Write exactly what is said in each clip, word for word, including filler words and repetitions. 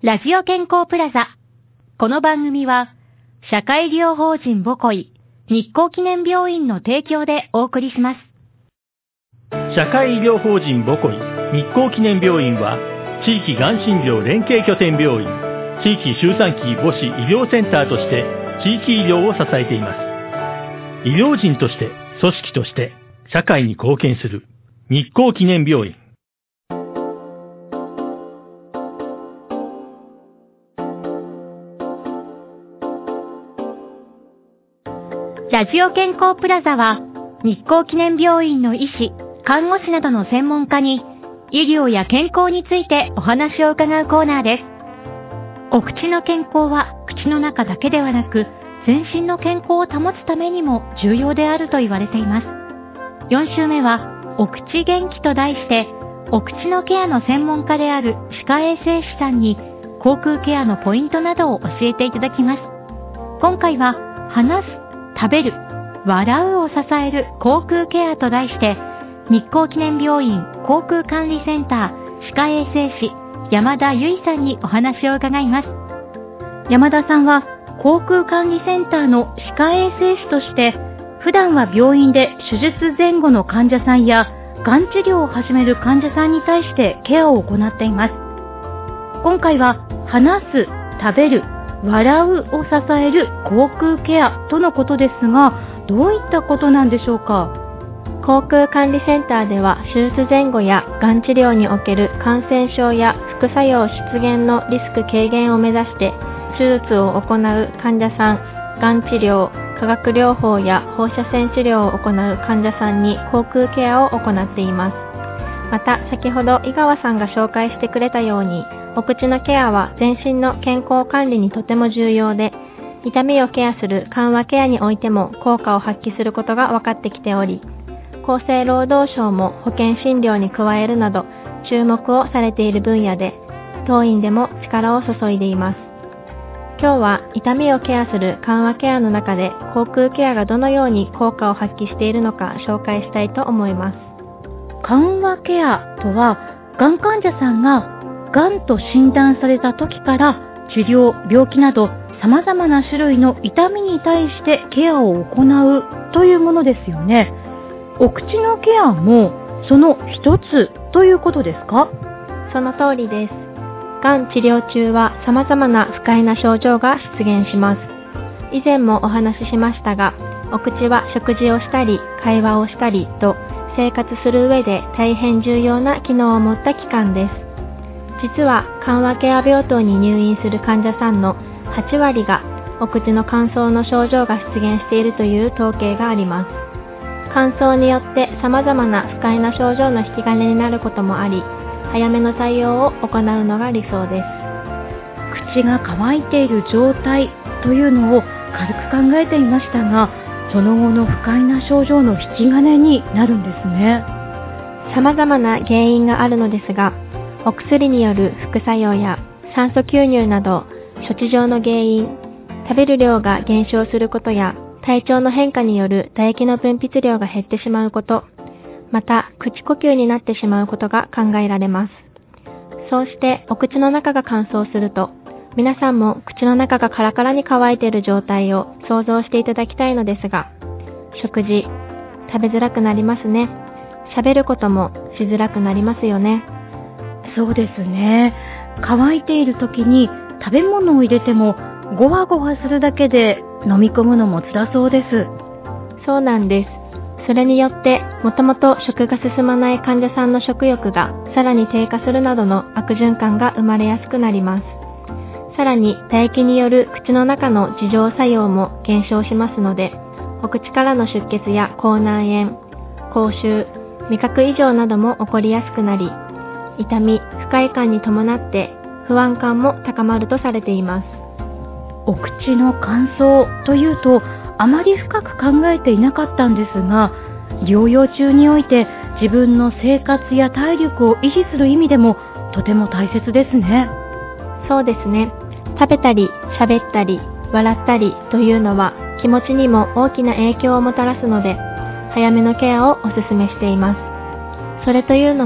ラジオ健康プラザ。この番組は、社会医療法人ボコイ、日光記念病院の提供でお送りします。 社会医療法人ボコイ、日光記念病院は、地域がん診療連携拠点病院、地域周産期母子医療センターとして、地域医療を支えています。医療人として、組織として、社会に貢献する、日光記念病院。 ラジオ健康プラザは、日光記念病院の医師、看護師などの専門家に、医療や健康についてお話を伺うコーナーです。お口の健康は口の中だけではなく、全身の健康を保つためにも重要であると言われています。よん週目は、お口元気と題して、お口のケアの専門家である歯科衛生士さんに、口腔ケアのポイントなどを教えていただきます。今回は、話す、食べる、笑うを支える口腔ケアと題して、日光記念病院口腔管理センター歯科衛生士山田由衣さんにお話を伺います。山田さんは口腔管理センターの歯科衛生士として、普段は病院で手術前後の患者さんやがん治療を始める患者さんに対してケアを行っています。今回は話す、食べる、笑うを支える口腔ケアとのことですが、どういったことなんでしょうか？ 口腔管理センターでは、手術前後やがん治療における感染症や副作用出現のリスク軽減を目指して、手術を行う患者さん、がん治療、化学療法や放射線治療を行う患者さんに口腔ケアを行っています。また、先ほど井川さんが紹介してくれたように、お口のケアは全身の健康管理にとても重要で、痛みをケアする緩和ケアにおいても効果を発揮することが分かってきており、厚生労働省も保険診療に加えるなど注目をされている分野で、当院でも力を注いでいます。今日は痛みをケアする緩和ケアの中で、口腔ケアがどのように効果を発揮しているのか紹介したいと思います。 緩和ケアとは、がん患者さんががんと診断された時から治療、病気など様々な種類の痛みに対してケアを行うというものですよね。お口のケアもその一つということですか？ その通りです。がん治療中は様々な不快な症状が出現します。以前もお話ししましたが、お口は食事をしたり会話をしたりと生活する上で大変重要な機能を持った器官です。実は緩和ケア病棟に入院する患者さんのはち割がお口の乾燥の症状が出現しているという統計があります。乾燥によって様々な不快な症状の引き金になることもあり、早めの対応を行うのが理想です。 口が乾いている状態というのを軽く考えていましたが、その後の不快な症状の引き金になるんですね。 様々な原因があるのですが、お薬による副作用や酸素吸入など処置上の原因、食べる量が減少することや体調の変化による唾液の分泌量が減ってしまうこと、また口呼吸になってしまうことが考えられます。そうしてお口の中が乾燥すると、皆さんも口の中がカラカラに乾いている状態を想像していただきたいのですが、食事、食べづらくなりますね。喋ることもしづらくなりますよね。 そうですね。乾いている時に食べ物を入れてもゴワゴワするだけで飲み込むのも辛そうです。 そうなんです。それによってもともと食が進まない患者さんの食欲がさらに低下するなどの悪循環が生まれやすくなります。さらに唾液による口の中の自浄作用も減少しますので、お口からの出血や口内炎、口臭、味覚異常なども起こりやすくなり、痛み、不快感に伴って不安感も高まるとされています。 お口の乾燥というとあまり深く考えていなかったんですが、療養中において自分の生活や体力を維持する意味でもとても大切ですね。 そうですね。食べたり喋ったり笑ったりというのは気持ちにも大きな影響をもたらすので、早めのケアをお勧めしています。それというのも、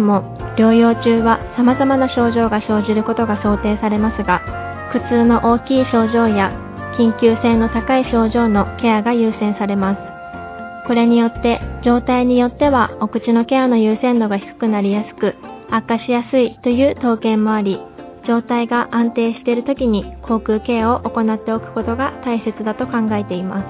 療養中は様々な症状が生じることが想定されますが、苦痛の大きい症状や緊急性の高い症状のケアが優先されます。これによって状態によってはお口のケアの優先度が低くなりやすく悪化しやすいという統計もあり、状態が安定している時に口腔ケアを行っておくことが大切だと考えています。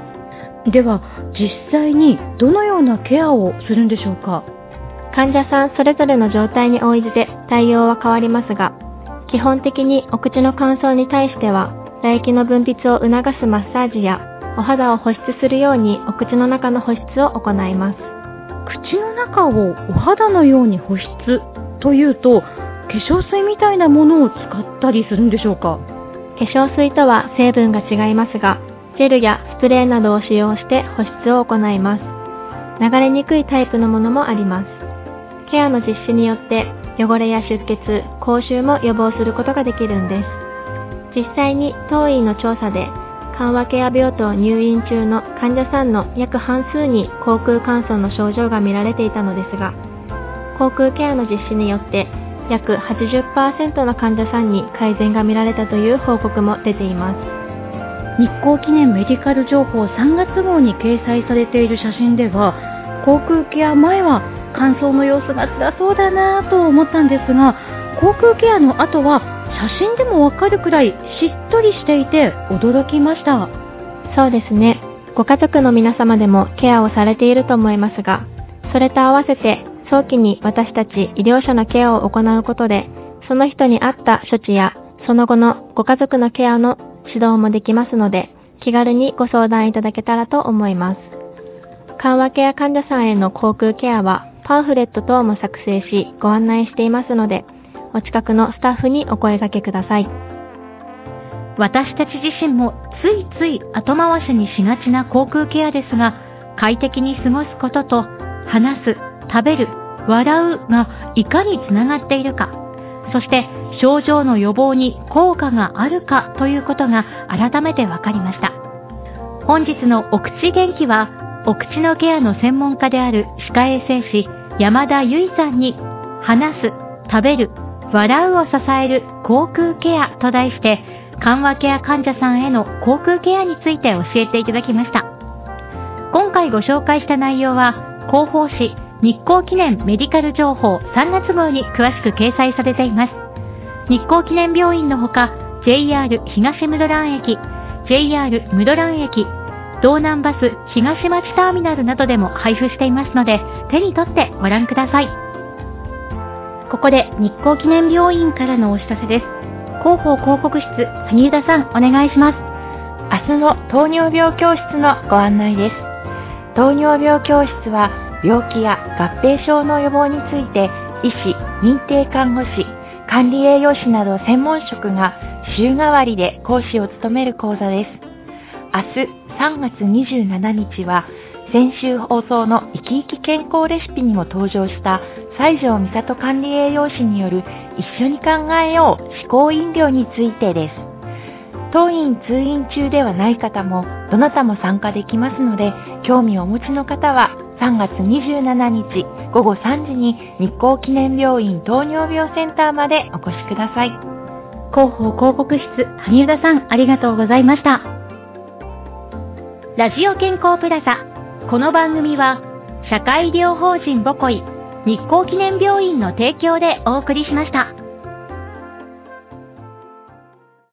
では実際にどのようなケアをするんでしょうか？ 患者さんそれぞれの状態に応じて対応は変わりますが、基本的にお口の乾燥に対しては唾液の分泌を促すマッサージやお肌を保湿するようにお口の中の保湿を行います。 口の中をお肌のように保湿というと、化粧水みたいなものを使ったりするんでしょうか？ 化粧水とは成分が違いますが、ジェルやスプレーなどを使用して保湿を行います。流れにくいタイプのものもあります。ケアの実施によって汚れや出血、口臭も予防することができるんです。実際に当院の調査で緩和ケア病棟入院中の患者さんの約半数に口腔乾燥の症状が見られていたのですが、口腔ケアの実施によって約 はちじゅっパーセント の患者さんに改善が見られたという報告も出ています。 日興記念メディカル情報さんがつ号に掲載されている写真では、口腔ケア前は乾燥の様子が辛そうだなと思ったんですが、口腔ケアの後は写真でもわかるくらいしっとりしていて驚きました。 そうですね。ご家族の皆様でもケアをされていると思いますが、それと合わせて早期に私たち医療者のケアを行うことで、その人に合った処置やその後のご家族のケアの指導もできますので、気軽にご相談いただけたらと思います。緩和ケア患者さんへの口腔ケアはパンフレット等も作成しご案内していますので、お近くのスタッフにお声掛けください。 私たち自身もついつい後回しにしがちな口腔ケアですが、快適に過ごすことと話す、食べる、笑うがいかにつながっているか、そして症状の予防に効果があるかということが改めて分かりました。本日のお口元気は、お口のケアの専門家である歯科衛生士山田由衣さんに、話す、食べる、笑うを支える口腔ケアと題して、緩和ケア患者さんへの口腔ケアについて教えていただきました。今回ご紹介した内容は広報誌日興記念メディカル情報さんがつ号に詳しく掲載されています。日興記念病院のほか ジェイアール 東室蘭駅、ジェイアール 室蘭駅、道南バス東町ターミナルなどでも配布していますので、手に取ってご覧ください。ここで日興記念病院からのお知らせです。広報広告室、萩生田さんお願いします。 明日の糖尿病教室のご案内です。糖尿病教室は病気や合併症の予防について医師、認定看護師、管理栄養士など専門職が週替わりで講師を務める講座です。明日さんがつにじゅうしちにちは先週放送の生き生き健康レシピにも登場した西条美里管理栄養士による一緒に考えよう思考飲料についてです。当院通院中ではない方もどなたも参加できますので、興味をお持ちの方はさんがつにじゅうしちにちごごさんじに日興記念病院糖尿病センターまでお越しください。 広報広告室、萩生田さんありがとうございました。ラジオ健康プラザ、この番組は社会医療法人ボコイ日興記念病院の提供でお送りしました。